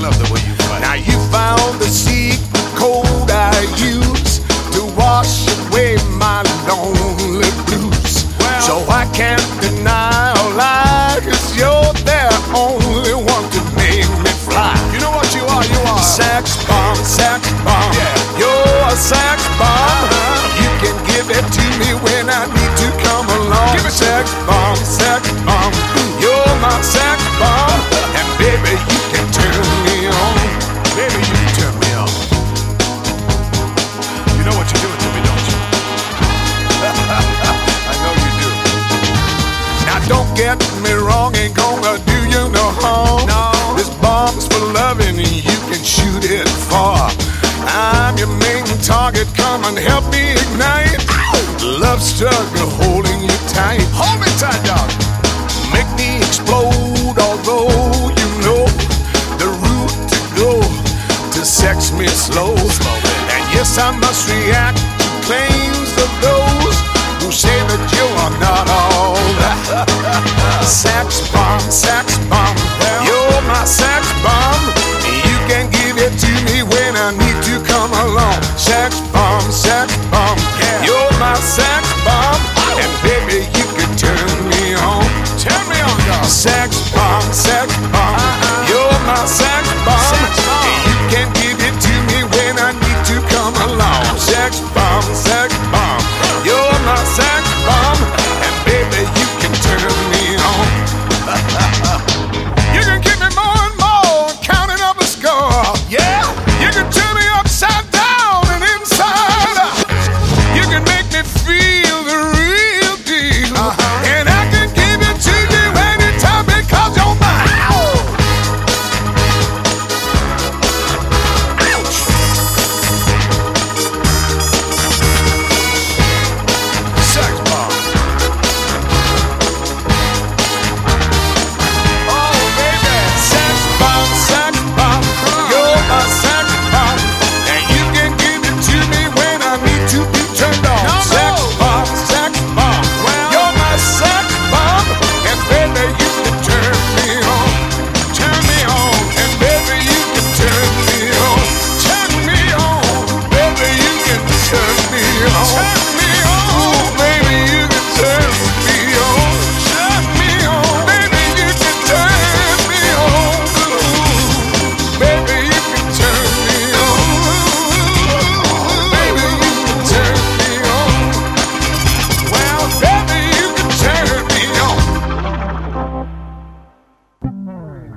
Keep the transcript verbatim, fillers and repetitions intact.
love the way you fight. Now you found the secret code I use to wash away my lonely blues. Well, so I can't deny or lie, 'cause you're the only one to make me fly. you know what you are, you are. Sex bomb, sex bomb. Yeah. You're a sex bomb. Uh-huh. You can give it to me when I need to come along. Give it to sex me. bomb, sex bomb. You're my sex bomb. And baby, you can turn me on. Baby, you can turn me on. You know what you're doing to me, don't you? I know you do. Now don't get me wrong, ain't gonna do you no harm. No. This bomb's for loving and you can shoot it far. I'm your main target, come and help me ignite. Love struggle holding you tight. Hold me tight, dog. Make me explode, although you know the route to go to sex me slow. Slow, baby. And yes, I must react to claims of those who say that you are not all that. Sex bomb, sex bomb,